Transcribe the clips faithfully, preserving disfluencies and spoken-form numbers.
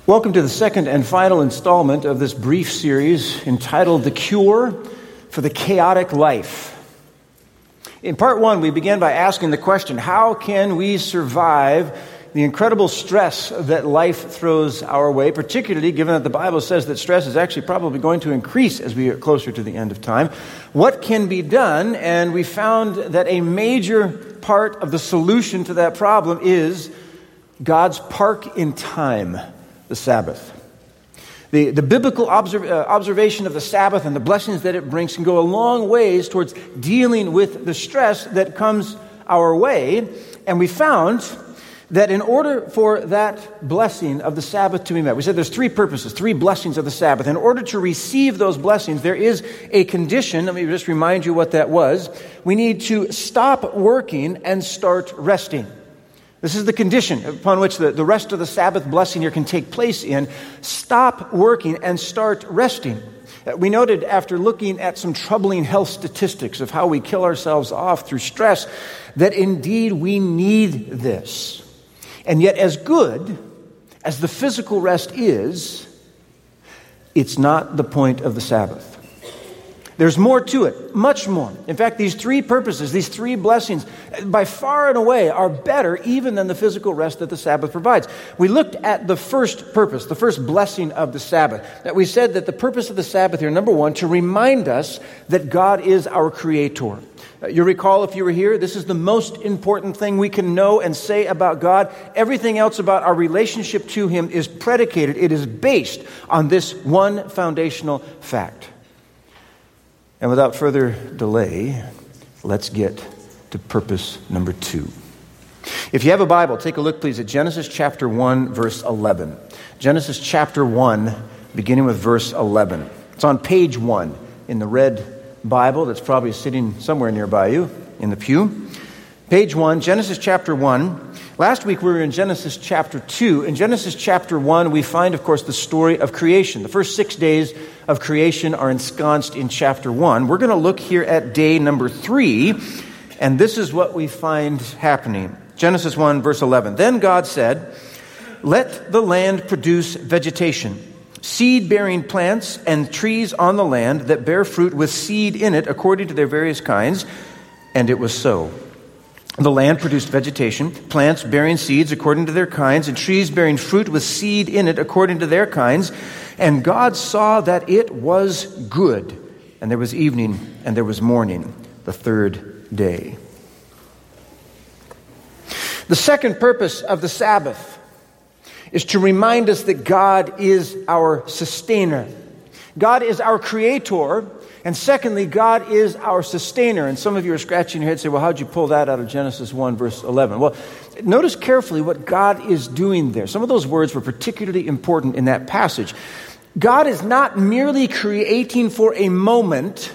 Welcome to the second and final installment of this brief series entitled The Cure for the Chaotic Life. In part one, we began by asking the question, how can we survive the incredible stress that life throws our way, particularly given that the Bible says that stress is actually probably going to increase as we get closer to the end of time? What can be done? And we found that a major part of the solution to that problem is God's park in time, the Sabbath. The, the biblical observ- uh, observation of the Sabbath and the blessings that it brings can go a long ways towards dealing with the stress that comes our way. And we found that in order for that blessing of the Sabbath to be met, we said there's three purposes, three blessings of the Sabbath. In order to receive those blessings, there is a condition. Let me just remind you what that was. We need to stop working and start resting. This is the condition upon which the, the rest of the Sabbath blessing here can take place in. Stop working and start resting. We noted after looking at some troubling health statistics of how we kill ourselves off through stress that indeed we need this. And yet as good as the physical rest is, it's not the point of the Sabbath. There's more to it, much more. In fact, these three purposes, these three blessings, by far and away are better even than the physical rest that the Sabbath provides. We looked at the first purpose, the first blessing of the Sabbath. That we said that the purpose of the Sabbath here, number one, to remind us that God is our Creator. You recall if you were here, this is the most important thing we can know and say about God. Everything else about our relationship to Him is predicated, it is based on this one foundational fact. And without further delay, let's get to purpose number two. If you have a Bible, take a look, please, at Genesis chapter one, verse eleven. Genesis chapter one, beginning with verse eleven. It's on page one in the red Bible that's probably sitting somewhere nearby you in the pew. Page one, Genesis chapter one. Last week we were in Genesis chapter two. In Genesis chapter one, we find, of course, the story of creation. The first six days of creation are ensconced in chapter one. We're going to look here at day number three, and this is what we find happening. Genesis one, verse eleven. Then God said, "Let the land produce vegetation, seed-bearing plants and trees on the land that bear fruit with seed in it according to their various kinds." And it was so. The land produced vegetation, plants bearing seeds according to their kinds, and trees bearing fruit with seed in it according to their kinds. And God saw that it was good. And there was evening and there was morning, the third day. The second purpose of the Sabbath is to remind us that God is our sustainer. God is our creator. And secondly, God is our sustainer. And some of you are scratching your head and say, well, how'd you pull that out of Genesis one, verse eleven? Well, notice carefully what God is doing there. Some of those words were particularly important in that passage. God is not merely creating for a moment.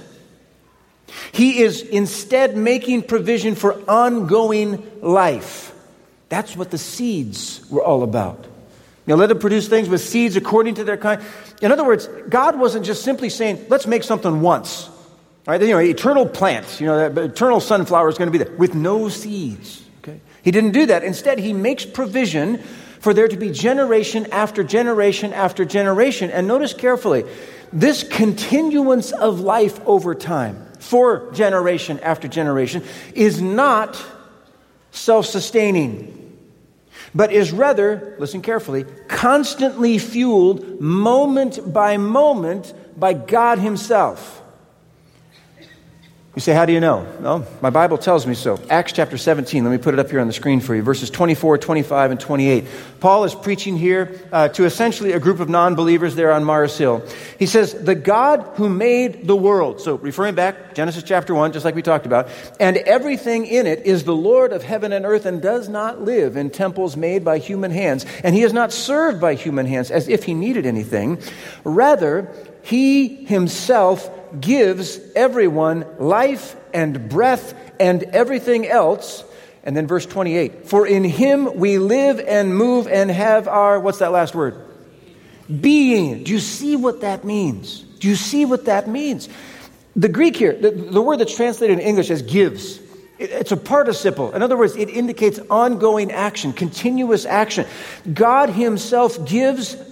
He is instead making provision for ongoing life. That's what the seeds were all about. Now, let them produce things with seeds according to their kind. In other words, God wasn't just simply saying, let's make something once. All right, you know, eternal plants, you know, that eternal sunflower is going to be there with no seeds. Okay, He didn't do that. Instead, He makes provision for there to be generation after generation after generation. And notice carefully, this continuance of life over time, for generation after generation, is not self-sustaining, but is rather, listen carefully, constantly fueled moment by moment by God Himself. You say, how do you know? Well, my Bible tells me so. Acts chapter seventeen, let me put it up here on the screen for you, verses twenty-four, twenty-five, and twenty-eight. Paul is preaching here uh, to essentially a group of non-believers there on Mars Hill. He says, the God who made the world, so referring back, Genesis chapter one, just like we talked about, and everything in it is the Lord of heaven and earth and does not live in temples made by human hands. And He is not served by human hands as if He needed anything. Rather, He Himself gives everyone life and breath and everything else. And then verse twenty-eight, for in Him we live and move and have our, what's that last word? Being. Do you see what that means? Do you see what that means? The Greek here, the, the word that's translated in English as gives, it, it's a participle. In other words, it indicates ongoing action, continuous action. God Himself gives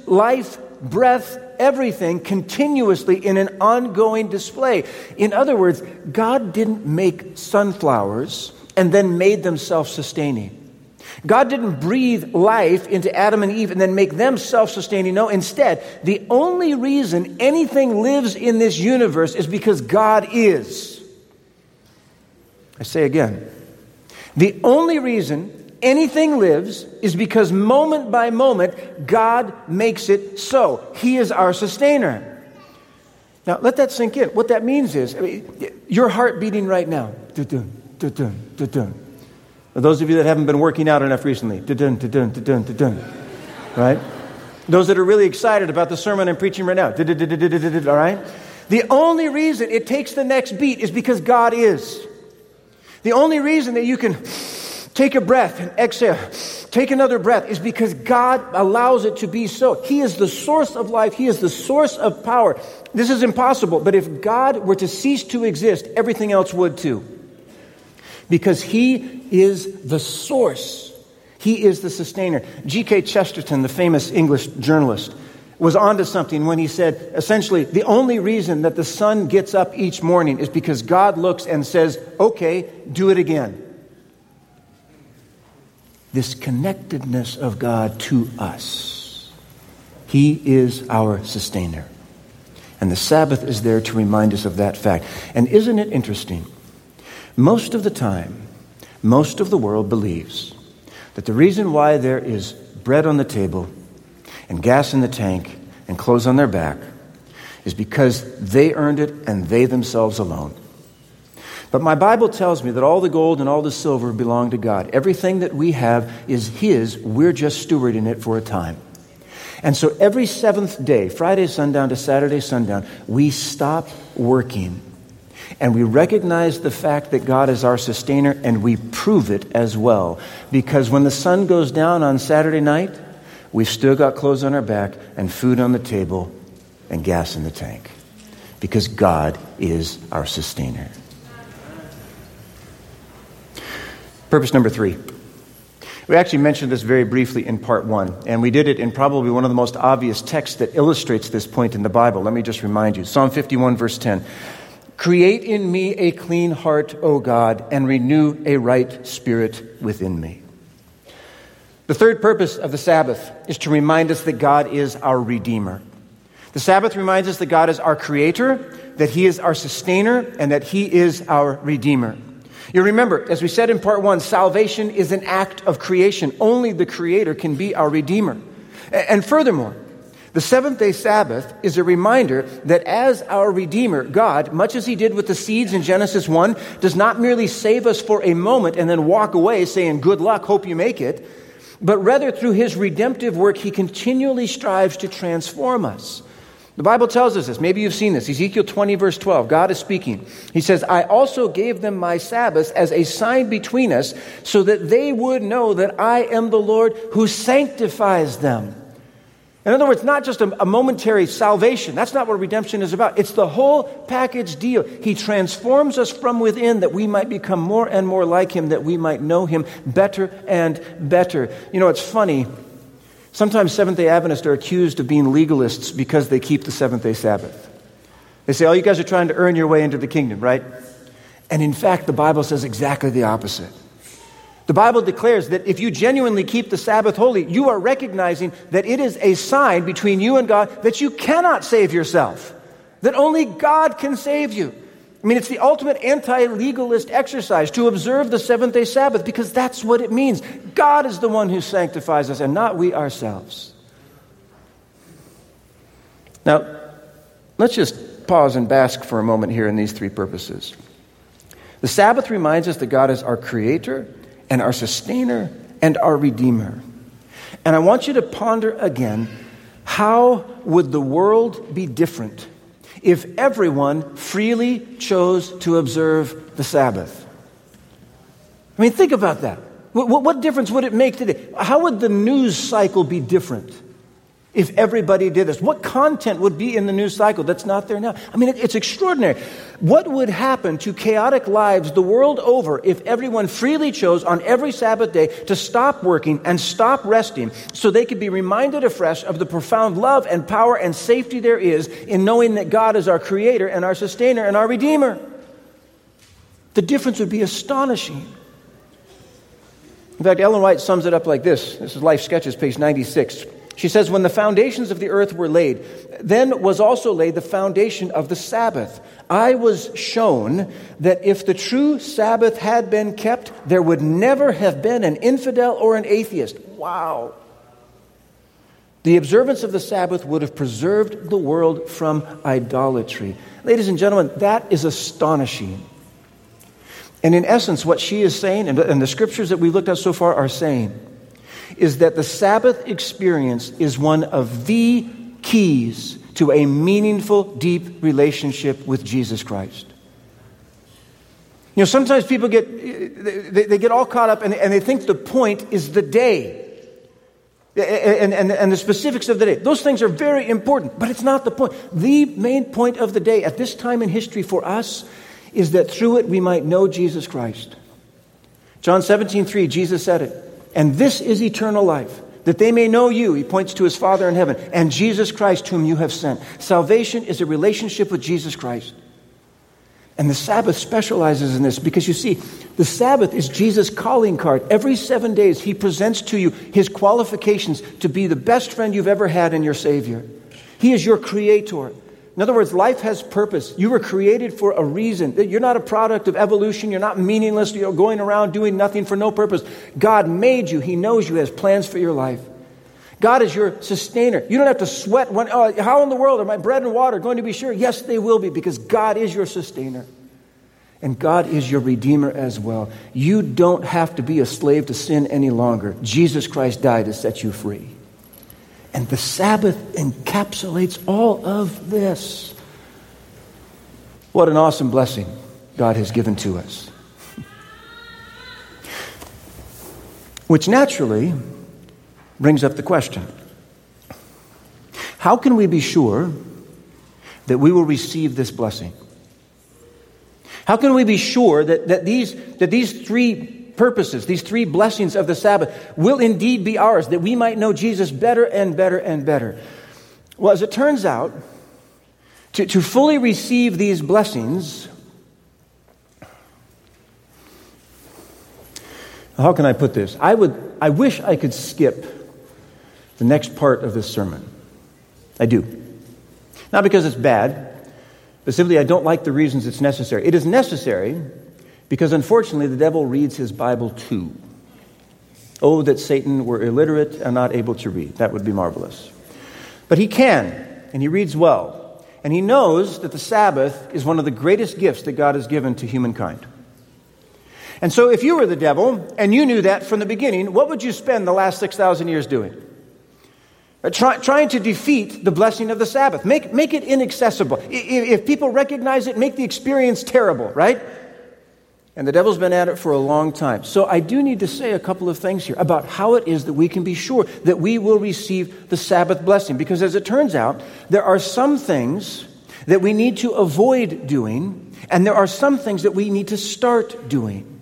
life, breath, everything continuously in an ongoing display. In other words, God didn't make sunflowers and then made them self-sustaining. God didn't breathe life into Adam and Eve and then make them self-sustaining. No, instead, the only reason anything lives in this universe is because God is. I say again, the only reason anything lives is because moment by moment, God makes it so. He is our sustainer. Now, let that sink in. What that means is, I mean, your heart beating right now. Du-dun, du-dun, du-dun. Those of you that haven't been working out enough recently, du-dun, du-dun, du-dun, du-dun, right? Those that are really excited about the sermon I'm preaching right now, du-du-du-du-du-du-du, all right? The only reason it takes the next beat is because God is. The only reason that you can take a breath and exhale, take another breath, is because God allows it to be so. He is the source of life. He is the source of power. This is impossible, but if God were to cease to exist, everything else would too. Because He is the source. He is the sustainer. G K Chesterton, the famous English journalist, was onto something when he said, essentially, the only reason that the sun gets up each morning is because God looks and says, okay, do it again. This connectedness of God to us. He is our sustainer. And the Sabbath is there to remind us of that fact. And isn't it interesting? Most of the time, most of the world believes that the reason why there is bread on the table and gas in the tank and clothes on their back is because they earned it and they themselves alone. But my Bible tells me that all the gold and all the silver belong to God. Everything that we have is His. We're just stewarding it for a time. And so every seventh day, Friday sundown to Saturday sundown, we stop working. And we recognize the fact that God is our sustainer, and we prove it as well. Because when the sun goes down on Saturday night, we've still got clothes on our back and food on the table and gas in the tank. Because God is our sustainer. Purpose number three. We actually mentioned this very briefly in part one, and we did it in probably one of the most obvious texts that illustrates this point in the Bible. Let me just remind you. Psalm fifty-one, verse ten. Create in me a clean heart, O God, and renew a right spirit within me. The third purpose of the Sabbath is to remind us that God is our Redeemer. The Sabbath reminds us that God is our Creator, that He is our Sustainer, and that He is our Redeemer. You remember, as we said in part one, salvation is an act of creation. Only the Creator can be our Redeemer. And furthermore, the seventh-day Sabbath is a reminder that as our Redeemer, God, much as He did with the seeds in Genesis one, does not merely save us for a moment and then walk away saying, good luck, hope you make it, but rather through His redemptive work, He continually strives to transform us. The Bible tells us this. Maybe you've seen this. Ezekiel twenty, verse twelve. God is speaking. He says, I also gave them my Sabbaths as a sign between us so that they would know that I am the Lord who sanctifies them. In other words, not just a, a momentary salvation. That's not what redemption is about. It's the whole package deal. He transforms us from within that we might become more and more like Him, that we might know Him better and better. You know, it's funny. Sometimes Seventh-day Adventists are accused of being legalists because they keep the seventh-day Sabbath. They say, oh, you guys are trying to earn your way into the kingdom, right? And in fact, the Bible says exactly the opposite. The Bible declares that if you genuinely keep the Sabbath holy, you are recognizing that it is a sign between you and God that you cannot save yourself, that only God can save you. I mean, it's the ultimate anti-legalist exercise to observe the seventh-day Sabbath because that's what it means. God is the one who sanctifies us and not we ourselves. Now, let's just pause and bask for a moment here in these three purposes. The Sabbath reminds us that God is our Creator and our Sustainer and our Redeemer. And I want you to ponder again, how would the world be different if everyone freely chose to observe the Sabbath? I mean, think about that. What, what, what difference would it make today? How would the news cycle be different if everybody did this? What content would be in the news cycle that's not there now? I mean, it, it's extraordinary. What would happen to chaotic lives the world over if everyone freely chose on every Sabbath day to stop working and stop resting so they could be reminded afresh of the profound love and power and safety there is in knowing that God is our Creator and our Sustainer and our Redeemer? The difference would be astonishing. In fact, Ellen White sums it up like this. This is Life Sketches, page ninety-six. She says, when the foundations of the earth were laid, then was also laid the foundation of the Sabbath. I was shown that if the true Sabbath had been kept, there would never have been an infidel or an atheist. Wow. The observance of the Sabbath would have preserved the world from idolatry. Ladies and gentlemen, that is astonishing. And in essence, what she is saying, and the scriptures that we've looked at so far are saying, is that the Sabbath experience is one of the keys to a meaningful, deep relationship with Jesus Christ. You know, sometimes people get, they, they get all caught up and, and they think the point is the day and, and, and the specifics of the day. Those things are very important, but it's not the point. The main point of the day at this time in history for us is that through it we might know Jesus Christ. John seventeen three, Jesus said it. And this is eternal life, that they may know you, he points to his Father in heaven, and Jesus Christ whom you have sent. Salvation is a relationship with Jesus Christ. And the Sabbath specializes in this because you see, the Sabbath is Jesus' calling card. Every seven days he presents to you his qualifications to be the best friend you've ever had in your Savior. He is your creator. In other words, life has purpose. You were created for a reason. You're not a product of evolution. You're not meaningless. You're going around doing nothing for no purpose. God made you. He knows you. He has plans for your life. God is your sustainer. You don't have to sweat. When, oh, how in the world are my bread and water going to be sure? Yes, they will be, because God is your sustainer. And God is your Redeemer as well. You don't have to be a slave to sin any longer. Jesus Christ died to set you free. And the Sabbath encapsulates all of this. What an awesome blessing God has given to us. Which naturally brings up the question, how can we be sure that we will receive this blessing? How can we be sure that, that, these, that these three purposes, these three blessings of the Sabbath will indeed be ours, that we might know Jesus better and better and better? Well, as it turns out, to, to fully receive these blessings, how can I put this? I would, I wish I could skip the next part of this sermon. I do. Not because it's bad, but simply I don't like the reasons it's necessary. It is necessary because unfortunately, the devil reads his Bible too. Oh, that Satan were illiterate and not able to read. That would be marvelous. But he can, and he reads well. And he knows that the Sabbath is one of the greatest gifts that God has given to humankind. And so if you were the devil, and you knew that from the beginning, what would you spend the last six thousand years doing? Try, trying to defeat the blessing of the Sabbath. Make, make it inaccessible. If, if people recognize it, make the experience terrible, right? And the devil's been at it for a long time. So I do need to say a couple of things here about how it is that we can be sure that we will receive the Sabbath blessing. Because as it turns out, there are some things that we need to avoid doing, and there are some things that we need to start doing.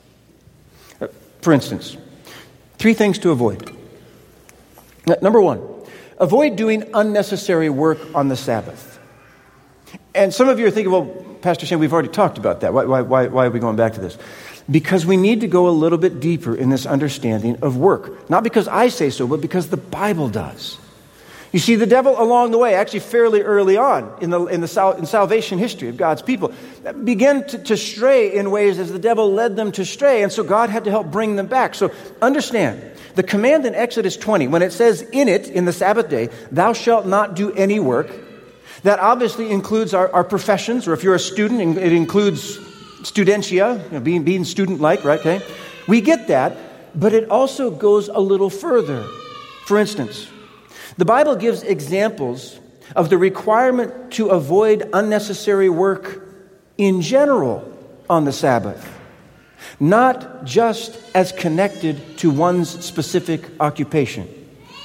For instance, three things to avoid. Number one, avoid doing unnecessary work on the Sabbath. And some of you are thinking, well, Pastor Shane, we've already talked about that. Why, why, why are we going back to this? Because we need to go a little bit deeper in this understanding of work. Not because I say so, but because the Bible does. You see, the devil along the way, actually fairly early on in the in the sal- in salvation history of God's people, began to, to stray in ways as the devil led them to stray. And so God had to help bring them back. So understand, the command in Exodus twenty, when it says in it, in the Sabbath day, thou shalt not do any work, that obviously includes our, our professions, or if you're a student, it includes studentia, you know, being, being student-like, right? Okay, we get that, but it also goes a little further. For instance, the Bible gives examples of the requirement to avoid unnecessary work in general on the Sabbath, not just as connected to one's specific occupation.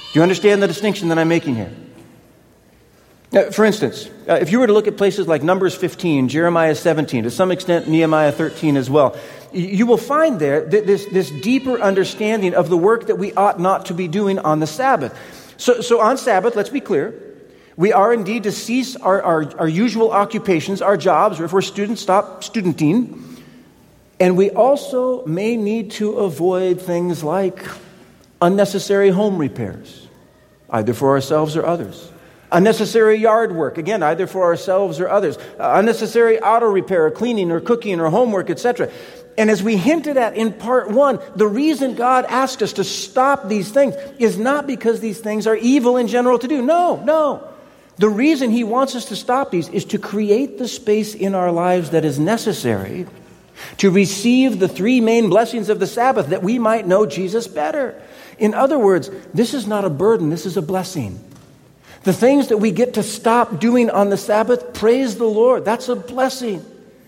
you understand the distinction that I'm making here? Now, for instance, uh, if you were to look at places like Numbers fifteen, Jeremiah seventeen, to some extent Nehemiah thirteen as well, you will find there th- this, this deeper understanding of the work that we ought not to be doing on the Sabbath. So, so on Sabbath, let's be clear, we are indeed to cease our, our, our usual occupations, our jobs, or if we're students, stop studenting. And we also may need to avoid things like unnecessary home repairs, either for ourselves or others. Unnecessary yard work, again, either for ourselves or others. Uh, unnecessary auto repair, or cleaning, or cooking, or homework, et cetera. And as we hinted at in part one, the reason God asked us to stop these things is not because these things are evil in general to do. No, no. The reason He wants us to stop these is to create the space in our lives that is necessary to receive the three main blessings of the Sabbath, that we might know Jesus better. In other words, this is not a burden, this is a blessing. The things that we get to stop doing on the Sabbath, praise the Lord, that's a blessing.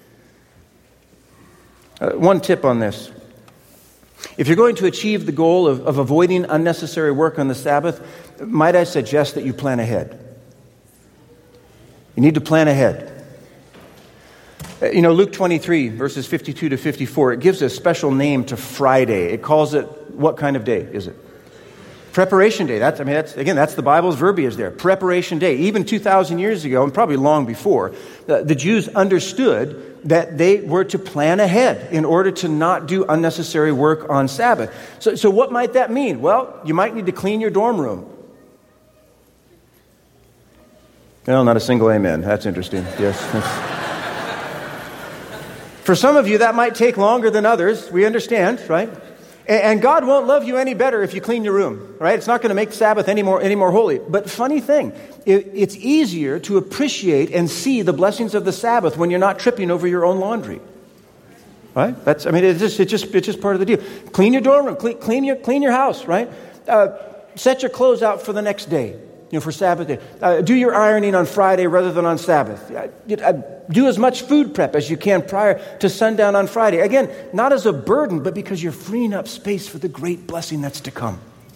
Uh, one tip on this. If you're going to achieve the goal of, of avoiding unnecessary work on the Sabbath, might I suggest that you plan ahead. You need to plan ahead. You know, Luke twenty-three, verses fifty-two to fifty-four, it gives a special name to Friday. It calls it, what kind of day is it? Preparation day. That's, I mean, that's, again, that's the Bible's verbiage there. Preparation day. Even two thousand years ago, and probably long before, the, the Jews understood that they were to plan ahead in order to not do unnecessary work on Sabbath. So, so what might that mean? Well, you might need to clean your dorm room. Well, not a single amen. That's interesting. Yes. That's... For some of you, that might take longer than others. We understand, right? And God won't love you any better if you clean your room, right? It's not going to make Sabbath any more, any more holy. But funny thing, it, it's easier to appreciate and see the blessings of the Sabbath when you're not tripping over your own laundry, right? That's, I mean, it's just, it's just, it's just part of the deal. Clean your dorm room, clean, clean your, clean your house, right? Uh, set your clothes out for the next day, you know, for Sabbath day. Uh, do your ironing on Friday rather than on Sabbath. Uh, uh, do as much food prep as you can prior to sundown on Friday. Again, not as a burden, but because you're freeing up space for the great blessing that's to come.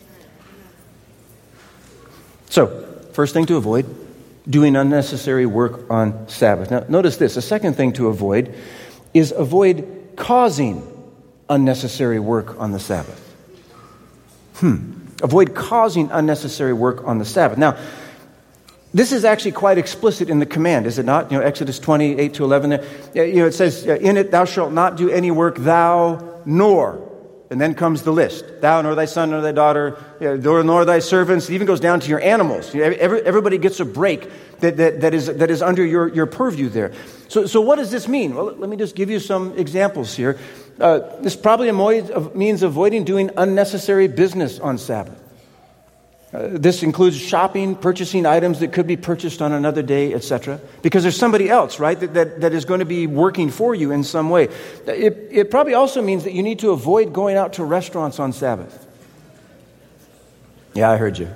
So, first thing to avoid, doing unnecessary work on Sabbath. Now, notice this. A second thing to avoid is avoid causing unnecessary work on the Sabbath. Hmm. Avoid causing unnecessary work on the Sabbath. Now, this is actually quite explicit in the command, is it not? You know, Exodus twenty, eight to eleven there. You know, it says, in it, thou shalt not do any work, thou nor. And then comes the list. Thou, nor thy son, nor thy daughter, you know, nor thy servants. It even goes down to your animals. You know, every, everybody gets a break that, that, that, is, that is under your, your purview there. So, so what does this mean? Well, let me just give you some examples here. Uh, this is probably a mo- means avoiding doing unnecessary business on Sabbath. Uh, this includes shopping, purchasing items that could be purchased on another day, et cetera. Because there's somebody else, right, that, that, that is going to be working for you in some way. It, it probably also means that you need to avoid going out to restaurants on Sabbath. Yeah, I heard you.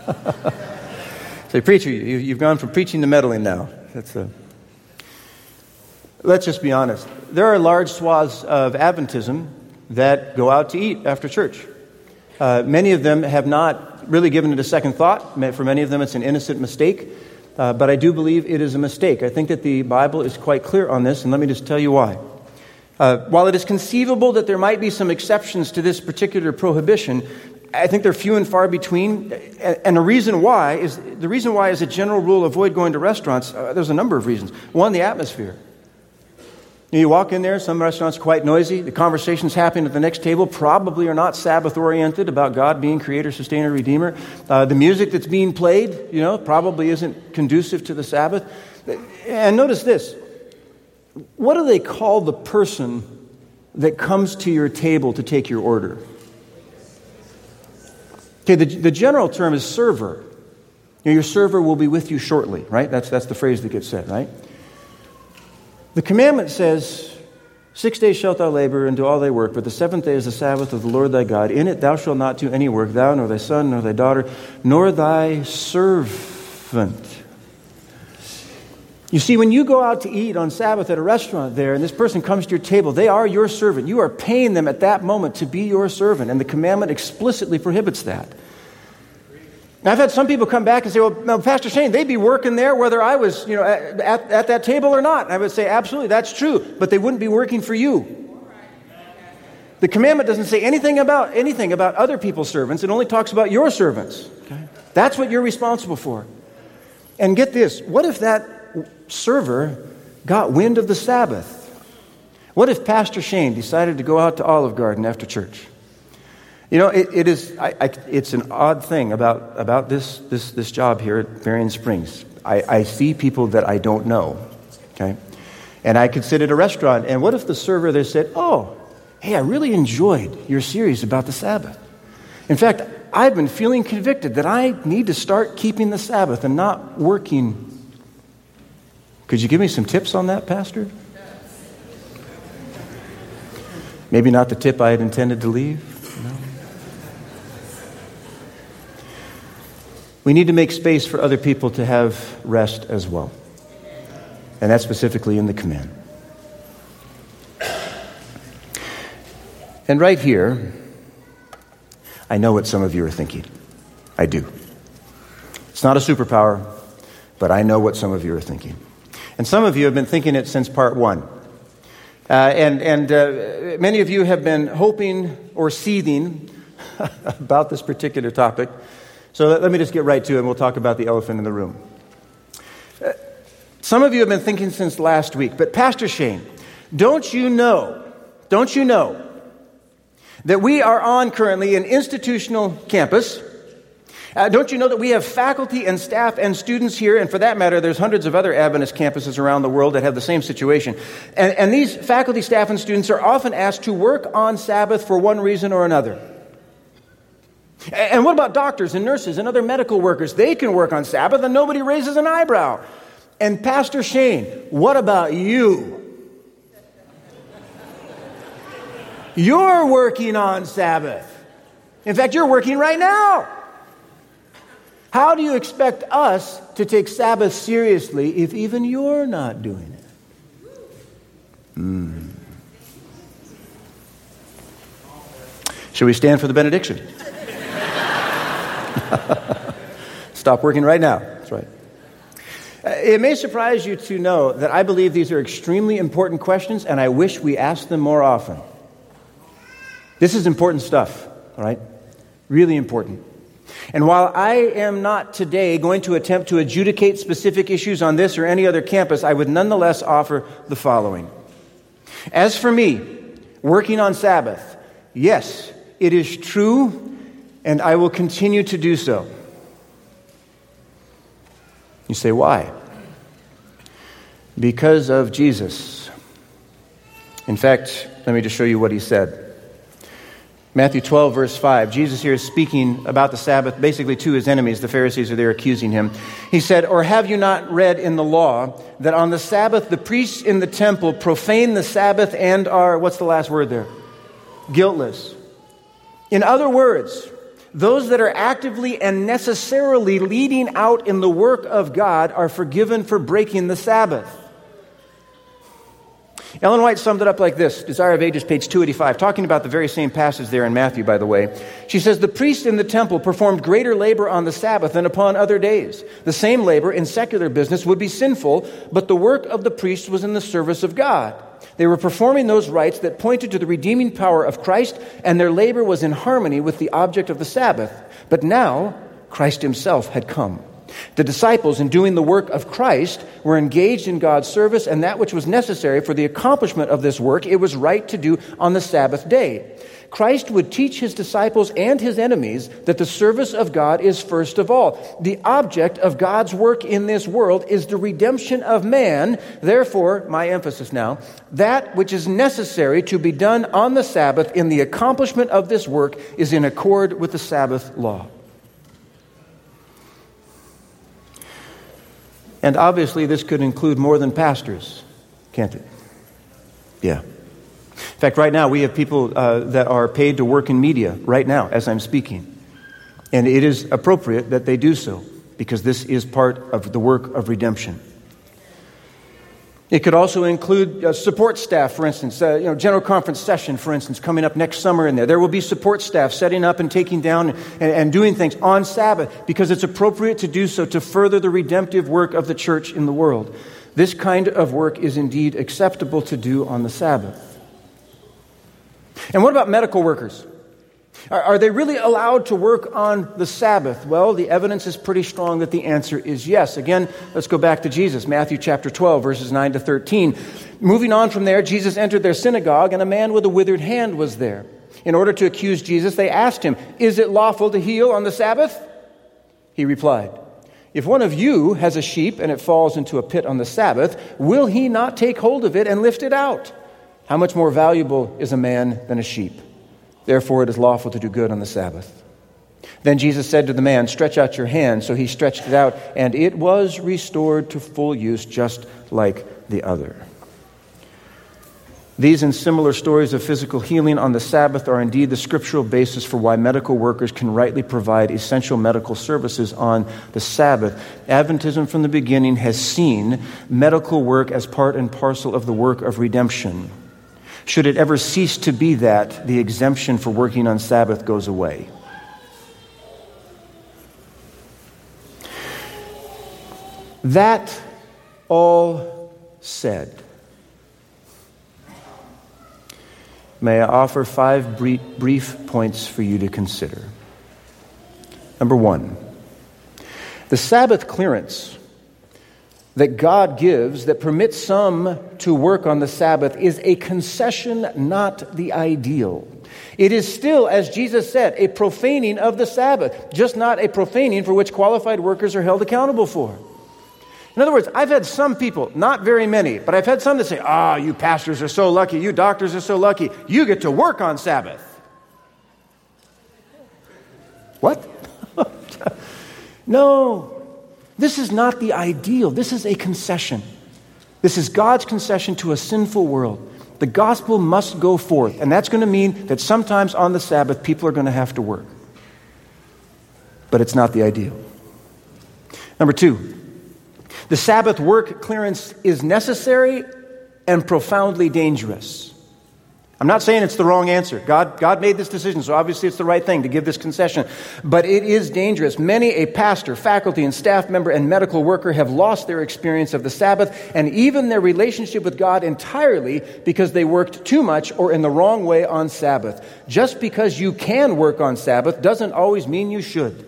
Say, preacher, you, you've gone from preaching to meddling now. That's a... Let's just be honest. There are large swaths of Adventism that go out to eat after church. Uh, many of them have not really given it a second thought. For many of them, it's an innocent mistake. Uh, but I do believe it is a mistake. I think that the Bible is quite clear on this, and let me just tell you why. Uh, while it is conceivable that there might be some exceptions to this particular prohibition, I think they're few and far between. And the reason why is the reason why, as a general rule, avoid going to restaurants. Uh, there's a number of reasons. One, the atmosphere. You walk in there, some restaurants are quite noisy. The conversations happening at the next table probably are not Sabbath-oriented about God being creator, sustainer, redeemer. Uh, the music that's being played, you know, probably isn't conducive to the Sabbath. And notice this. What do they call the person that comes to your table to take your order? Okay, the, the general term is server. You know, your server will be with you shortly, right? That's, that's the phrase that gets said, right? The commandment says, six days shalt thou labor and do all thy work, but the seventh day is the Sabbath of the Lord thy God. In it thou shalt not do any work, thou, nor thy son, nor thy daughter, nor thy servant. You see, when you go out to eat on Sabbath at a restaurant there, and this person comes to your table, they are your servant. You are paying them at that moment to be your servant, and the commandment explicitly prohibits that. Now, I've had some people come back and say, well, no, Pastor Shane, they'd be working there whether I was, you know, at, at, at that table or not. And I would say, absolutely, that's true, but they wouldn't be working for you. The commandment doesn't say anything about anything about other people's servants. It only talks about your servants. Okay? That's what you're responsible for. And get this, what if that server got wind of the Sabbath? What if Pastor Shane decided to go out to Olive Garden after church? You know, it, it is. I, I, it's an odd thing about about this this this job here at Berrien Springs. I, I see people that I don't know, okay, and I could sit at a restaurant, and what if the server there said, "Oh, hey, I really enjoyed your series about the Sabbath. In fact, I've been feeling convicted that I need to start keeping the Sabbath and not working. Could you give me some tips on that, Pastor?" Maybe not the tip I had intended to leave. No. We need to make space for other people to have rest as well. And that's specifically in the command. And right here, I know what some of you are thinking. I do. It's not a superpower, but I know what some of you are thinking. And some of you have been thinking it since part one. Uh, and and uh, many of you have been hoping or seething about this particular topic. So let, let me just get right to it, and we'll talk about the elephant in the room. Uh, some of you have been thinking since last week, but Pastor Shane, don't you know, don't you know that we are on currently an institutional campus? Uh, don't you know that we have faculty and staff and students here, and for that matter, there's hundreds of other Adventist campuses around the world that have the same situation. And, and these faculty, staff, and students are often asked to work on Sabbath for one reason or another. And, and what about doctors and nurses and other medical workers? They can work on Sabbath and nobody raises an eyebrow. And Pastor Shane, what about you? You're working on Sabbath. In fact, you're working right now. How do you expect us to take Sabbath seriously if even you're not doing it? Mm. Should we stand for the benediction? Stop working right now. That's right. It may surprise you to know that I believe these are extremely important questions, and I wish we asked them more often. This is important stuff, all right? Really important. And while I am not today going to attempt to adjudicate specific issues on this or any other campus, I would nonetheless offer the following. As for me, working on Sabbath, yes, it is true, and I will continue to do so. You say, why? Because of Jesus. In fact, let me just show you what he said. Matthew twelve, verse five. Jesus here is speaking about the Sabbath, basically to his enemies. The Pharisees are there accusing him. He said, "Or have you not read in the law that on the Sabbath the priests in the temple profane the Sabbath and are," what's the last word there? Guiltless. In other words, those that are actively and necessarily leading out in the work of God are forgiven for breaking the Sabbath. Ellen White summed it up like this, Desire of Ages, page two eighty-five, talking about the very same passage there in Matthew, by the way. She says, "The priests in the temple performed greater labor on the Sabbath than upon other days. The same labor in secular business would be sinful, but the work of the priests was in the service of God. They were performing those rites that pointed to the redeeming power of Christ, and their labor was in harmony with the object of the Sabbath. But now, Christ himself had come. The disciples, in doing the work of Christ, were engaged in God's service, and that which was necessary for the accomplishment of this work, it was right to do on the Sabbath day. Christ would teach his disciples and his enemies that the service of God is first of all. The object of God's work in this world is the redemption of man. Therefore, my emphasis now, that which is necessary to be done on the Sabbath in the accomplishment of this work is in accord with the Sabbath law." And obviously, this could include more than pastors, can't it? Yeah. In fact, right now, we have people uh, that are paid to work in media right now as I'm speaking. And it is appropriate that they do so because this is part of the work of redemption. It could also include uh, support staff, for instance, uh, you know, general conference session, for instance, coming up next summer in there. There will be support staff setting up and taking down and, and doing things on Sabbath because it's appropriate to do so to further the redemptive work of the church in the world. This kind of work is indeed acceptable to do on the Sabbath. And what about medical workers? Are, are they really allowed to work on the Sabbath? Well, the evidence is pretty strong that the answer is yes. Again, let's go back to Jesus, Matthew chapter twelve, verses nine to thirteen. Moving on from there, Jesus entered their synagogue, and a man with a withered hand was there. In order to accuse Jesus, they asked him, "Is it lawful to heal on the Sabbath?" He replied, "If one of you has a sheep and it falls into a pit on the Sabbath, will he not take hold of it and lift it out? How much more valuable is a man than a sheep? Therefore, it is lawful to do good on the Sabbath." Then Jesus said to the man, "Stretch out your hand." So he stretched it out, and it was restored to full use, just like the other. These and similar stories of physical healing on the Sabbath are indeed the scriptural basis for why medical workers can rightly provide essential medical services on the Sabbath. Adventism from the beginning has seen medical work as part and parcel of the work of redemption. Should it ever cease to be that, the exemption for working on Sabbath goes away. That all said, may I offer five brief, brief points for you to consider. Number one, the Sabbath clearance that God gives that permits some to work on the Sabbath is a concession, not the ideal. It is still, as Jesus said, a profaning of the Sabbath, just not a profaning for which qualified workers are held accountable for. In other words, I've had some people, not very many, but I've had some that say, "Ah, oh, you pastors are so lucky, you doctors are so lucky, you get to work on Sabbath." What? No. This is not the ideal. This is a concession. This is God's concession to a sinful world. The gospel must go forth, and that's going to mean that sometimes on the Sabbath, people are going to have to work. But it's not the ideal. Number two, the Sabbath work clearance is necessary and profoundly dangerous. I'm not saying it's the wrong answer. God, God made this decision, so obviously it's the right thing to give this concession. But it is dangerous. Many a pastor, faculty, and staff member and medical worker have lost their experience of the Sabbath and even their relationship with God entirely because they worked too much or in the wrong way on Sabbath. Just because you can work on Sabbath doesn't always mean you should.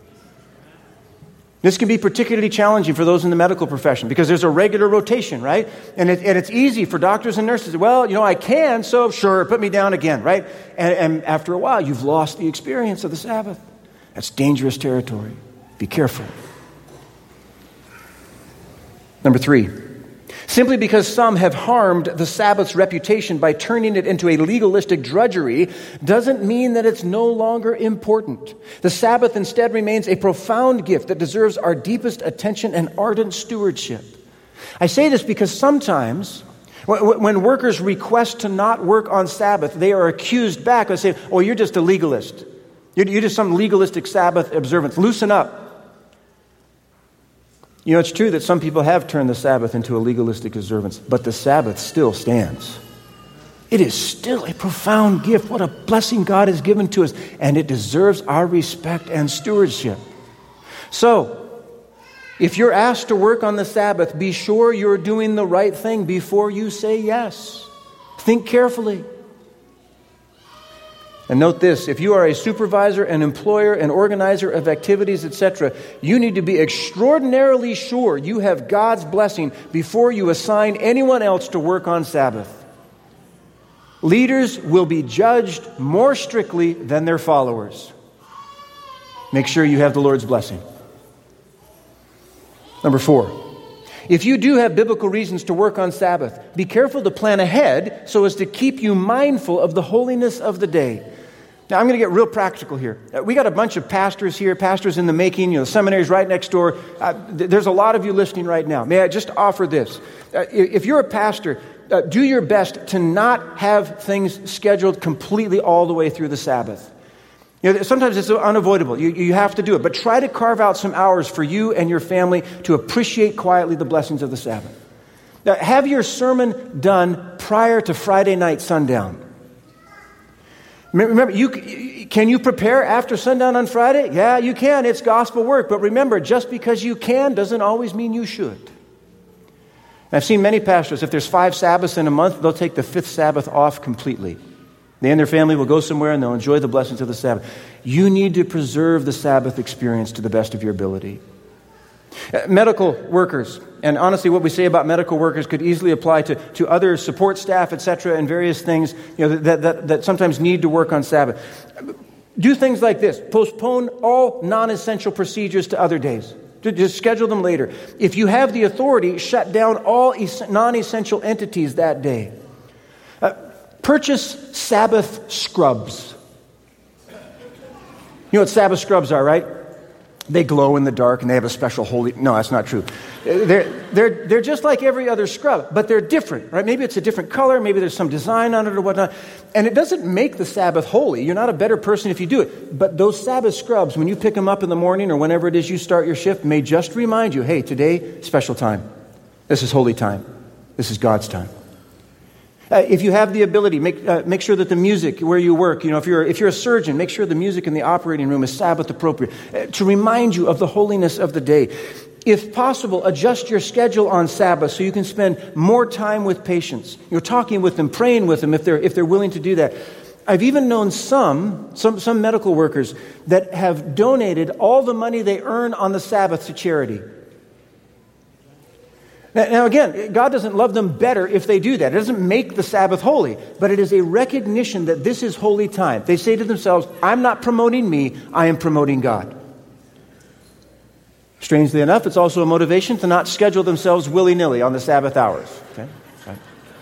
This can be particularly challenging for those in the medical profession because there's a regular rotation, right? And, it, and it's easy for doctors and nurses. Well, you know, I can, so sure, put me down again, right? And, and after a while, you've lost the experience of the Sabbath. That's dangerous territory. Be careful. Number three, simply because some have harmed the Sabbath's reputation by turning it into a legalistic drudgery doesn't mean that it's no longer important. The Sabbath instead remains a profound gift that deserves our deepest attention and ardent stewardship. I say this because sometimes when workers request to not work on Sabbath, they are accused back of saying, "Oh, you're just a legalist. You're just some legalistic Sabbath observance. Loosen up." You know, it's true that some people have turned the Sabbath into a legalistic observance, but the Sabbath still stands. It is still a profound gift. What a blessing God has given to us, and it deserves our respect and stewardship. So, if you're asked to work on the Sabbath, be sure you're doing the right thing before you say yes. Think carefully. And note this, if you are a supervisor, an employer, an organizer of activities, et cetera, you need to be extraordinarily sure you have God's blessing before you assign anyone else to work on Sabbath. Leaders will be judged more strictly than their followers. Make sure you have the Lord's blessing. Number four, if you do have biblical reasons to work on Sabbath, be careful to plan ahead so as to keep you mindful of the holiness of the day. Now, I'm going to get real practical here. We got a bunch of pastors here, pastors in the making. You know, the seminary's right next door. Uh, th- there's a lot of you listening right now. May I just offer this? Uh, if you're a pastor, uh, do your best to not have things scheduled completely all the way through the Sabbath. You know, sometimes it's unavoidable. You, you have to do it. But try to carve out some hours for you and your family to appreciate quietly the blessings of the Sabbath. Now, have your sermon done prior to Friday night sundown. Remember, you, can you prepare after sundown on Friday? Yeah, you can. It's gospel work. But remember, just because you can doesn't always mean you should. And I've seen many pastors, if there's five Sabbaths in a month, they'll take the fifth Sabbath off completely. They and their family will go somewhere and they'll enjoy the blessings of the Sabbath. You need to preserve the Sabbath experience to the best of your ability. Uh, medical workers, and honestly what we say about medical workers could easily apply to, to other support staff, et cetera, and various things you know, that, that, that sometimes need to work on Sabbath. Do things like this. Postpone all non-essential procedures to other days. Just schedule them later. If you have the authority, shut down all es- non-essential entities that day. Uh, purchase Sabbath scrubs. You know what Sabbath scrubs are, right? They glow in the dark and they have a special holy... No, that's not true. They're, they're, they're just like every other scrub, but they're different, right? Maybe it's a different color, maybe there's some design on it or whatnot. And it doesn't make the Sabbath holy. You're not a better person if you do it. But those Sabbath scrubs, when you pick them up in the morning or whenever it is you start your shift, may just remind you, hey, today, special time. This is holy time. This is God's time. Uh, if you have the ability, make uh, make sure that the music where you work, you know, if you're if you're a surgeon, make sure the music in the operating room is Sabbath appropriate uh, to remind you of the holiness of the day. If possible, adjust your schedule on Sabbath so you can spend more time with patients. You're talking with them, praying with them if they're if they're willing to do that. I've even known some some some medical workers that have donated all the money they earn on the Sabbath to charity. Now, now again, God doesn't love them better if they do that. It doesn't make the Sabbath holy, but it is a recognition that this is holy time. They say to themselves, I'm not promoting me, I am promoting God. Strangely enough, it's also a motivation to not schedule themselves willy-nilly on the Sabbath hours. Okay? Right.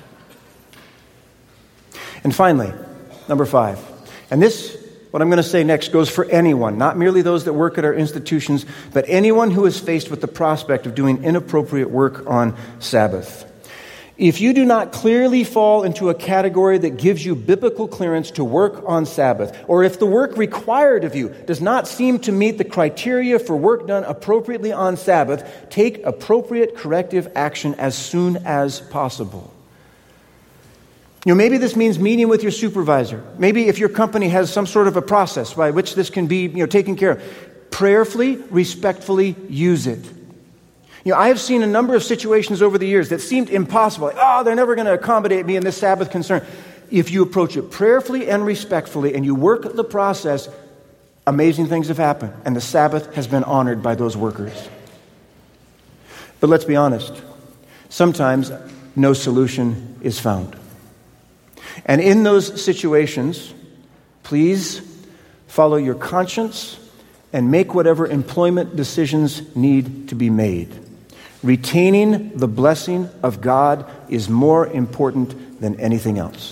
And finally, number five, and this what I'm going to say next goes for anyone, not merely those that work at our institutions, but anyone who is faced with the prospect of doing inappropriate work on Sabbath. If you do not clearly fall into a category that gives you biblical clearance to work on Sabbath, or if the work required of you does not seem to meet the criteria for work done appropriately on Sabbath, take appropriate corrective action as soon as possible. You know, maybe this means meeting with your supervisor. Maybe if your company has some sort of a process by which this can be, you know, taken care of, prayerfully, respectfully use it. You know, I have seen a number of situations over the years that seemed impossible. Like, oh, they're never going to accommodate me in this Sabbath concern. If you approach it prayerfully and respectfully and you work the process, amazing things have happened. And the Sabbath has been honored by those workers. But let's be honest. Sometimes no solution is found. And in those situations, please follow your conscience and make whatever employment decisions need to be made. Retaining the blessing of God is more important than anything else.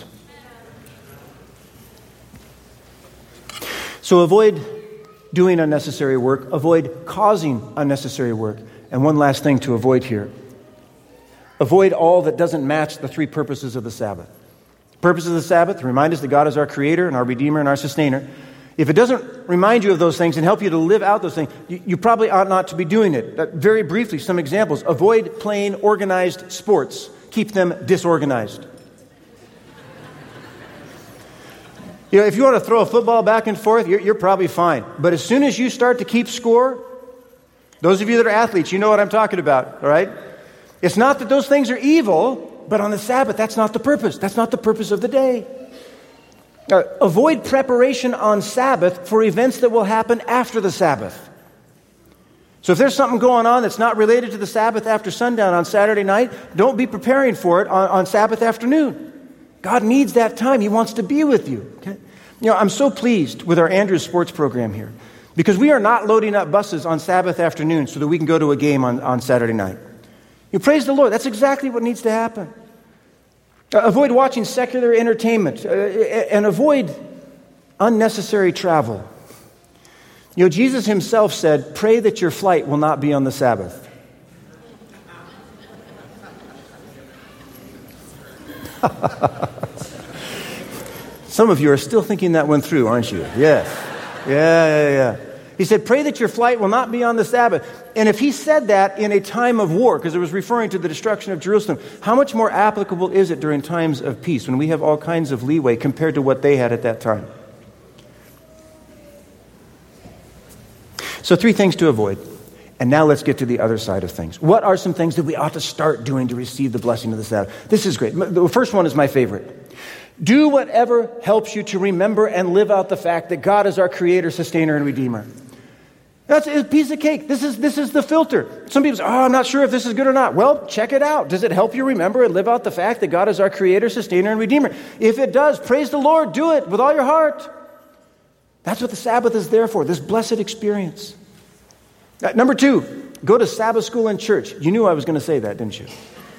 So avoid doing unnecessary work. Avoid causing unnecessary work. And one last thing to avoid here. Avoid all that doesn't match the three purposes of the Sabbath. The purpose of the Sabbath, remind us that God is our Creator and our Redeemer and our Sustainer. If it doesn't remind you of those things and help you to live out those things, you, you probably ought not to be doing it. Uh, very briefly, some examples. Avoid playing organized sports. Keep them disorganized. You know, if you want to throw a football back and forth, you're, you're probably fine. But as soon as you start to keep score, those of you that are athletes, you know what I'm talking about, all right? It's not that those things are evil, but on the Sabbath, that's not the purpose. That's not the purpose of the day. Uh, avoid preparation on Sabbath for events that will happen after the Sabbath. So if there's something going on that's not related to the Sabbath after sundown on Saturday night, don't be preparing for it on, on Sabbath afternoon. God needs that time. He wants to be with you. Okay? You know, I'm so pleased with our Andrews sports program here because we are not loading up buses on Sabbath afternoon so that we can go to a game on, on Saturday night. You praise the Lord. That's exactly what needs to happen. Uh, avoid watching secular entertainment uh, and avoid unnecessary travel. You know, Jesus himself said, pray that your flight will not be on the Sabbath. Some of you are still thinking that one through, aren't you? Yes. Yeah, yeah, yeah. He said, pray that your flight will not be on the Sabbath. And if he said that in a time of war, because it was referring to the destruction of Jerusalem, how much more applicable is it during times of peace when we have all kinds of leeway compared to what they had at that time? So three things to avoid. And now let's get to the other side of things. What are some things that we ought to start doing to receive the blessing of the Sabbath? This is great. The first one is my favorite. Do whatever helps you to remember and live out the fact that God is our creator, sustainer, and redeemer. That's a piece of cake. This is, this is the filter. Some people say, oh, I'm not sure if this is good or not. Well, check it out. Does it help you remember and live out the fact that God is our creator, sustainer, and redeemer? If it does, praise the Lord. Do it with all your heart. That's what the Sabbath is there for, this blessed experience. Uh, number two, go to Sabbath school and church. You knew I was going to say that, didn't you?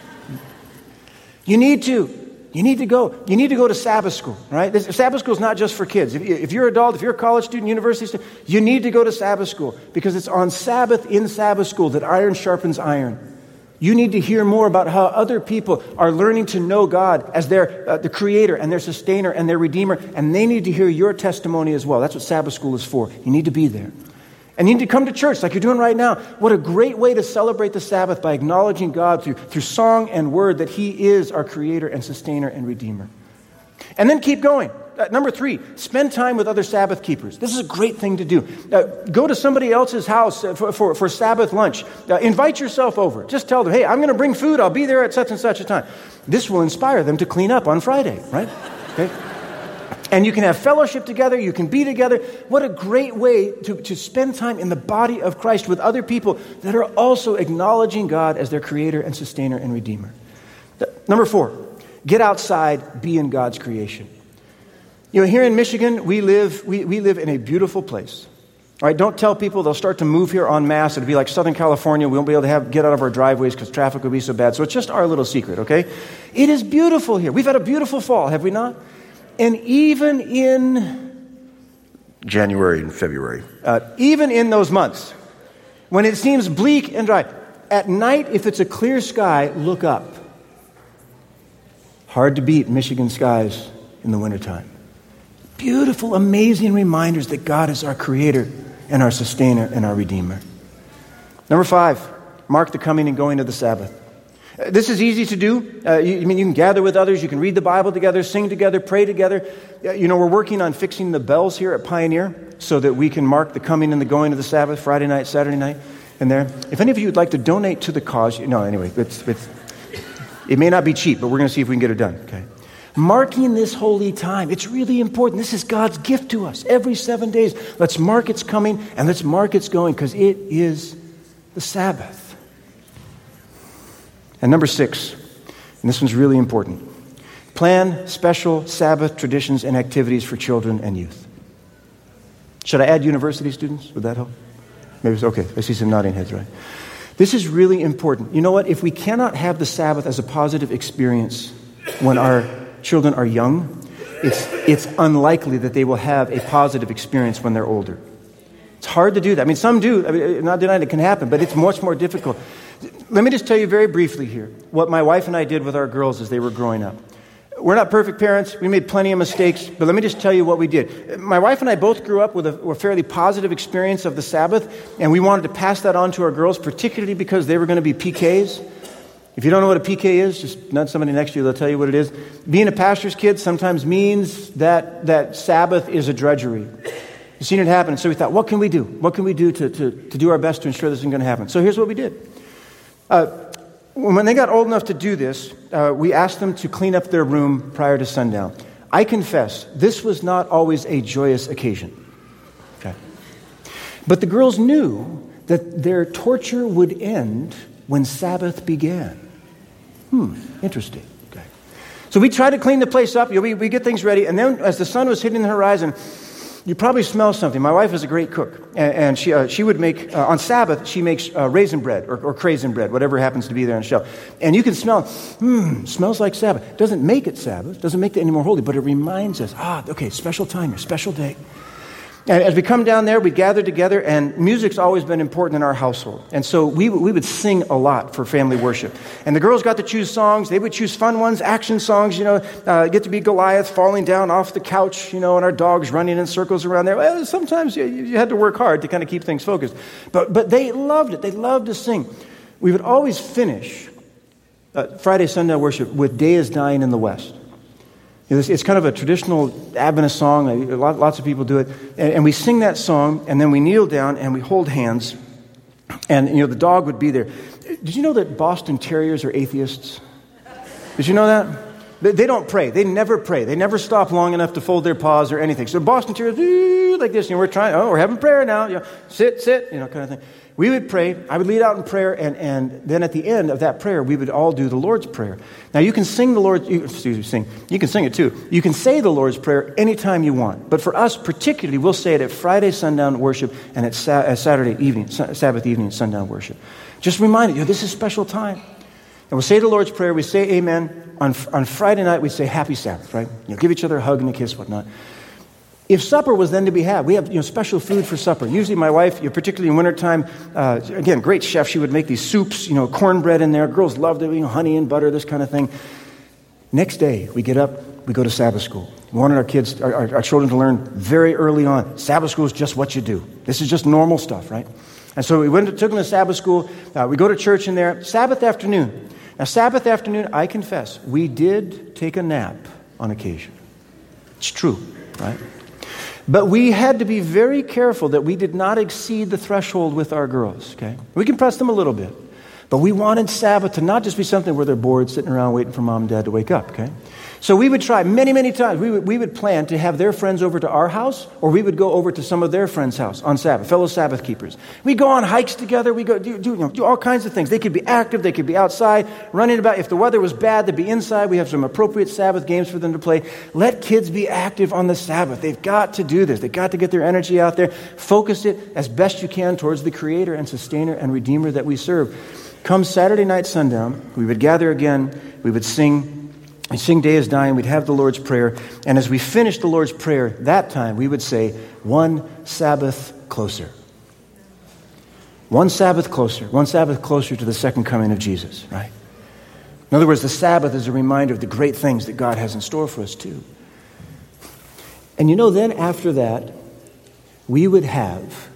You need to. You need to go. You need to go to Sabbath school, right? This, Sabbath school is not just for kids. If, if you're an adult, if you're a college student, university student, you need to go to Sabbath school because it's on Sabbath in Sabbath school that iron sharpens iron. You need to hear more about how other people are learning to know God as their uh, the creator and their sustainer and their redeemer, and they need to hear your testimony as well. That's what Sabbath school is for. You need to be there. And you need to come to church like you're doing right now. What a great way to celebrate the Sabbath by acknowledging God through, through song and word that He is our creator and sustainer and redeemer. And then keep going. Uh, number three, spend time with other Sabbath keepers. This is a great thing to do. Uh, go to somebody else's house for, for, for Sabbath lunch. Uh, invite yourself over. Just tell them, hey, I'm going to bring food. I'll be there at such and such a time. This will inspire them to clean up on Friday, right? Okay. And you can have fellowship together. You can be together. What a great way to, to spend time in the body of Christ with other people that are also acknowledging God as their creator and sustainer and redeemer. Number four, get outside, be in God's creation. You know, here in Michigan, we live we, we live in a beautiful place. All right, don't tell people they'll start to move here en masse. It'll be like Southern California. We won't be able to have get out of our driveways because traffic will be so bad. So it's just our little secret, okay? It is beautiful here. We've had a beautiful fall, have we not? And even in January and February, uh, even in those months, when it seems bleak and dry, at night, if it's a clear sky, look up. Hard to beat Michigan skies in the wintertime. Beautiful, amazing reminders that God is our creator and our sustainer and our redeemer. Number five, mark the coming and going of the Sabbath. This is easy to do. Uh, you, I mean, you can gather with others. You can read the Bible together, sing together, pray together. Uh, you know, we're working on fixing the bells here at Pioneer so that we can mark the coming and the going of the Sabbath, Friday night, Saturday night, and there. If any of you would like to donate to the cause, no, anyway, it's, it's, it may not be cheap, but we're going to see if we can get it done, okay? Marking this holy time, it's really important. This is God's gift to us every seven days. Let's mark its coming and let's mark its going because it is the Sabbath. And number six, and this one's really important, plan special Sabbath traditions and activities for children and youth. Should I add university students? Would that help? Maybe it's okay. I see some nodding heads, right? This is really important. You know what? If we cannot have the Sabbath as a positive experience when our children are young, it's, it's unlikely that they will have a positive experience when they're older. It's hard to do that. I mean, some do. I mean, not denying it can happen, but it's much more difficult. Let me just tell you very briefly here what my wife and I did with our girls as they were growing up. We're not perfect parents. We made plenty of mistakes, but let me just tell you what we did. My wife and I both grew up with a, a fairly positive experience of the Sabbath, and we wanted to pass that on to our girls, particularly because they were going to be P Ks. If you don't know what a P K is, just nudge somebody next to you, they'll tell you what it is. Being a pastor's kid sometimes means that, that Sabbath is a drudgery. You've seen it happen, so we thought, what can we do? What can we do to, to, to do our best to ensure this isn't going to happen? So here's what we did. Uh, when they got old enough to do this, uh, we asked them to clean up their room prior to sundown. I confess, this was not always a joyous occasion. Okay. But the girls knew that their torture would end when Sabbath began. Hmm, interesting. Okay. So we tried to clean the place up. You know, we, we get things ready. And then as the sun was hitting the horizon, you probably smell something. My wife is a great cook, and, and she uh, she would make, uh, on Sabbath, she makes uh, raisin bread or, or craisin bread, whatever happens to be there on the shelf. And you can smell, hmm, smells like Sabbath. Doesn't make it Sabbath, doesn't make it any more holy, but it reminds us, ah, okay, special time, special day. And as we come down there, we gather together, and music's always been important in our household. And so we we would sing a lot for family worship. And the girls got to choose songs. They would choose fun ones, action songs, you know, uh, get to be Goliath falling down off the couch, you know, and our dogs running in circles around there. Well, sometimes you, you had to work hard to kind of keep things focused. But, but they loved it. They loved to sing. We would always finish uh, Friday sundown worship with Day is Dying in the West. It's kind of a traditional Adventist song. Lots of people do it. And we sing that song, and then we kneel down, and we hold hands. And, you know, the dog would be there. Did you know that Boston Terriers are atheists? Did you know that? They don't pray. They never pray. They never stop long enough to fold their paws or anything. So Boston Terriers, like this, you know, we're trying, oh, we're having prayer now. You know, sit, sit, you know, kind of thing. We would pray. I would lead out in prayer, and, and then at the end of that prayer, we would all do the Lord's Prayer. Now, you can sing the Lord's, you, excuse me, sing. You can sing it too. You can say the Lord's Prayer anytime you want. But for us, particularly, we'll say it at Friday sundown worship and at sa- uh, Saturday evening, sa- Sabbath evening sundown worship. Just remind you, know, this is a special time. And we'll say the Lord's Prayer. We say Amen. On on Friday night, we say Happy Sabbath, right? You know, give each other a hug and a kiss, whatnot. If supper was then to be had, we have you know special food for supper. Usually my wife, you know, particularly in wintertime, uh, again, great chef, she would make these soups, you know, cornbread in there. Girls loved it, you know, honey and butter, this kind of thing. Next day, we get up, we go to Sabbath school. We wanted our kids, our, our, our children to learn very early on. Sabbath school is just what you do. This is just normal stuff, right? And so we went to, took them to Sabbath school. Uh, we go to church in there. Sabbath afternoon. Now, Sabbath afternoon, I confess, we did take a nap on occasion. It's true, right? But we had to be very careful that we did not exceed the threshold with our girls, okay? We can press them a little bit. But we wanted Sabbath to not just be something where they're bored, sitting around waiting for mom and dad to wake up, okay? So we would try many, many times. We would, we would plan to have their friends over to our house, or we would go over to some of their friends' house on Sabbath, fellow Sabbath keepers. We'd go on hikes together. We go do, do, you know, do all kinds of things. They could be active. They could be outside, running about. If the weather was bad, they'd be inside. We have some appropriate Sabbath games for them to play. Let kids be active on the Sabbath. They've got to do this. They've got to get their energy out there. Focus it as best you can towards the Creator and Sustainer and Redeemer that we serve. Come Saturday night sundown, we would gather again. We would sing. We'd sing Day is Dying, we'd have the Lord's Prayer, and as we finished the Lord's Prayer that time, we would say, one Sabbath closer. One Sabbath closer. One Sabbath closer to the second coming of Jesus, right? In other words, the Sabbath is a reminder of the great things that God has in store for us too. And you know, then after that, we would have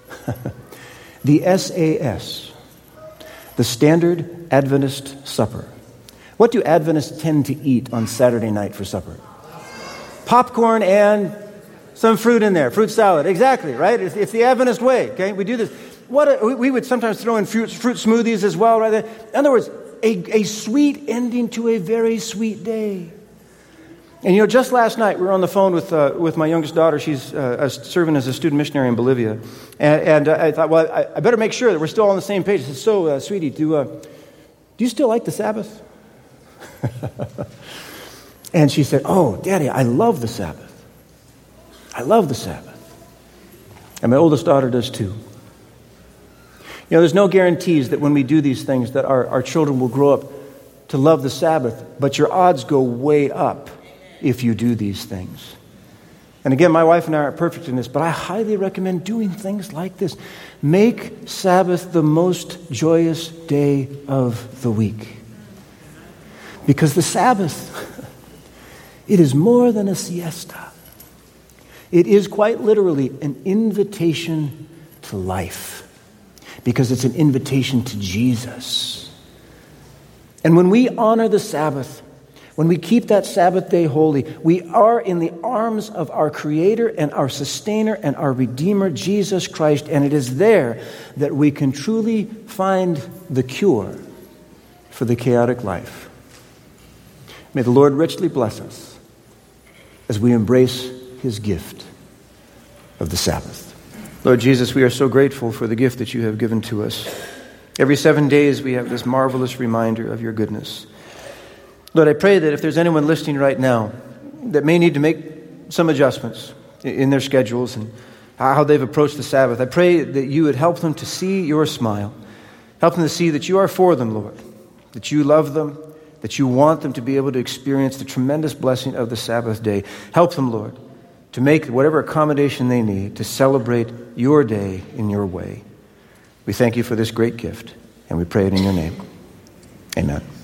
the S A S, the Standard Adventist Supper. What do Adventists tend to eat on Saturday night for supper? Popcorn and some fruit in there, fruit salad. Exactly, right? It's, it's the Adventist way, okay? We do this. What a, we would sometimes throw in fruit, fruit smoothies as well, right? In other words, a, a sweet ending to a very sweet day. And you know, just last night we were on the phone with uh, with my youngest daughter. She's uh, serving as a student missionary in Bolivia, and, and uh, I thought, well, I, I better make sure that we're still on the same page. I said, so, uh, sweetie, do uh, do you still like the Sabbath? And she said, oh, Daddy, I love the Sabbath. I love the Sabbath. And my oldest daughter does too. You know, there's no guarantees that when we do these things that our, our children will grow up to love the Sabbath, but your odds go way up if you do these things. And again, my wife and I aren't perfect in this, but I highly recommend doing things like this. Make Sabbath the most joyous day of the week. Because the Sabbath, it is more than a siesta. It is quite literally an invitation to life. Because it's an invitation to Jesus. And when we honor the Sabbath, when we keep that Sabbath day holy, we are in the arms of our Creator and our Sustainer and our Redeemer, Jesus Christ. And it is there that we can truly find the cure for the chaotic life. May the Lord richly bless us as we embrace His gift of the Sabbath. Lord Jesus, we are so grateful for the gift that you have given to us. Every seven days we have this marvelous reminder of your goodness. Lord, I pray that if there's anyone listening right now that may need to make some adjustments in their schedules and how they've approached the Sabbath, I pray that you would help them to see your smile. Help them to see that you are for them, Lord, that you love them, that you want them to be able to experience the tremendous blessing of the Sabbath day. Help them, Lord, to make whatever accommodation they need to celebrate your day in your way. We thank you for this great gift, and we pray it in your name. Amen.